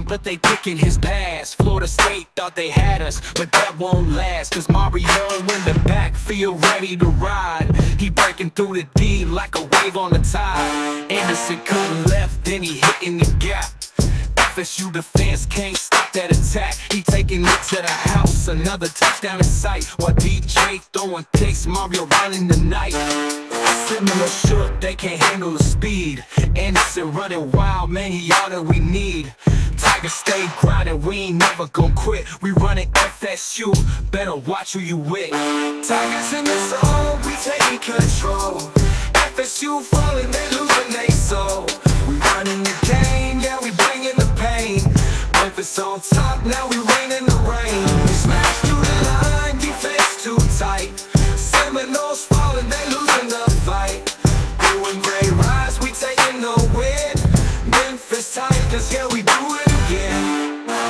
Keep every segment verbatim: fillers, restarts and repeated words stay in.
but they picking his pass. Florida State thought they had us, but that won't last. Cause Mario in the backfield ready to ride. He breaking through the D like a wave on the tide. Anderson cutting left, then he hitting the gap. F S U defense can't stop that attack. He taking it to the house, another touchdown in sight. While D J throwing picks, Mario running the night. Similar shook, they can't handle the speed. Anderson running wild, man, he all that we need. Tigers stay grinding, we ain't never gon' quit. We running F S U, better watch who you with. Tigers in the zone, we taking control. F S U falling, they losing they soul. We running the game, yeah, we bringing the pain. Memphis on top, now we rain in the rain. We smash through the line, defense too tight. Seminoles falling, they losing the fight. Blue and gray rise, we taking the win. Memphis Tigers, yeah, we do it again.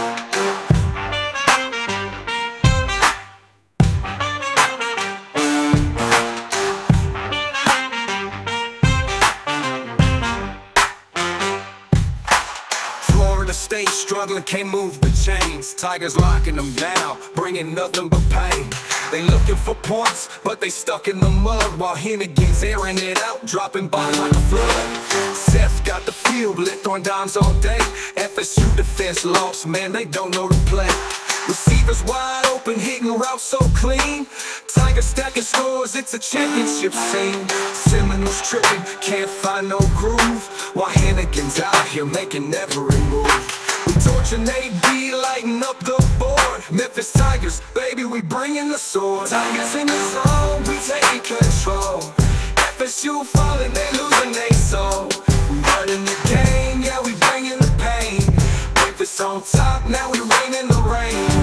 Stay struggling, can't move the chains. Tigers locking them down, bringing nothing but pain. They looking for points, but they stuck in the mud. While Hennigan's airing it out, dropping bombs like a flood. Seth got the field lit, throwing dimes all day. F S U defense lost, man, they don't know the play. Receivers wide open, hitting routes so clean. Tigers stacking scores, it's a championship scene. Seminoles tripping, can't find no groove. While Hennigan's out here making every move. We torching A B, lighting up the board. Memphis Tigers, baby, we bringing the sword. Tigers in the zone, we taking control. F S U falling, they losing they soul. We running the game, yeah, we bringing the pain. Memphis on top, now we rain in the rain.